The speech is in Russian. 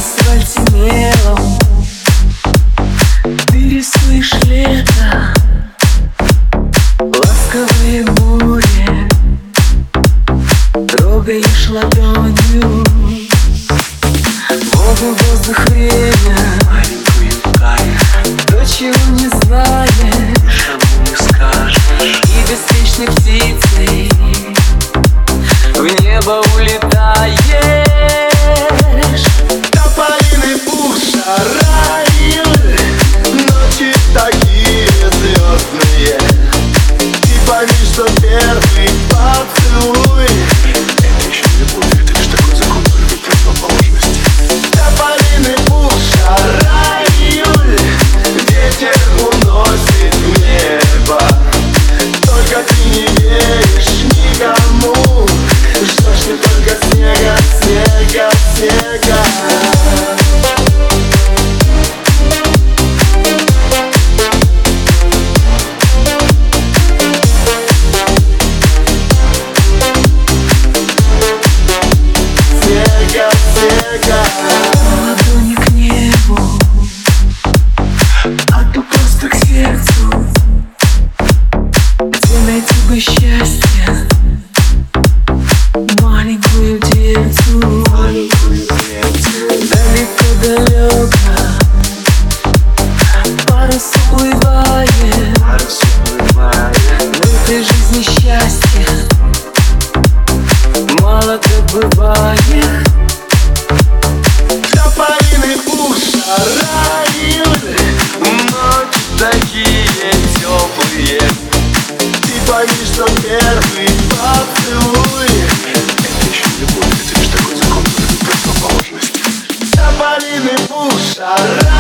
асфальте мелом ты рисуешь лето, ласковые бури трогаешь ладонью. Воду, воздух, время, маленькую кайф, то, чего не знаешь, никому не скажешь. и беспечной птицей в небо улетаешь. Тополиный пух шарает, ночи такие звездные. И пойми, что первый поцелуй Это еще не любовь, это лишь такой закон борьбы противоположности. тополиный пух шарает, ветер уносит в небо. Только ты не веришь никому, что ж ты только снега, снега, снега. Ладони к небу, а то просто к сердцу, где найти бы счастье, маленькую дверцу. Далеко-далеко парус уплывает, в этой жизни счастья мало так бывает. Тополиный пух шарает, ночи такие теплые. Ты пойми, что первый поцелуй Это еще не любовь, это лишь такой закон борьбы противоположности. тополиный пух шарает.